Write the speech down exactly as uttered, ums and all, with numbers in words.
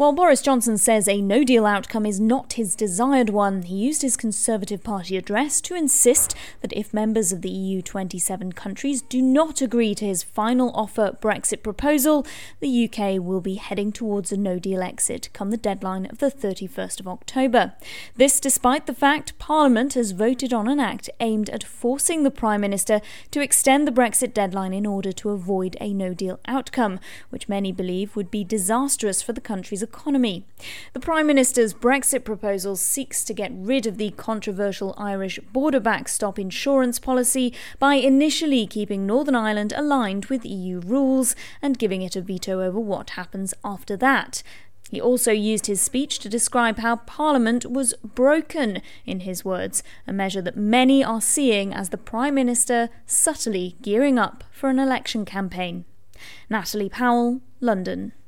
While Boris Johnson says a no-deal outcome is not his desired one, he used his Conservative Party address to insist that if members of the E U twenty-seven countries do not agree to his final offer Brexit proposal, the U K will be heading towards a no-deal exit come the deadline of the thirty-first of October. This despite the fact Parliament has voted on an act aimed at forcing the Prime Minister to extend the Brexit deadline in order to avoid a no-deal outcome, which many believe would be disastrous for the country's economy. The Prime Minister's Brexit proposal seeks to get rid of the controversial Irish border backstop insurance policy by initially keeping Northern Ireland aligned with E U rules and giving it a veto over what happens after that. He also used his speech to describe how Parliament was broken, in his words, a measure that many are seeing as the Prime Minister subtly gearing up for an election campaign. Natalie Powell, London.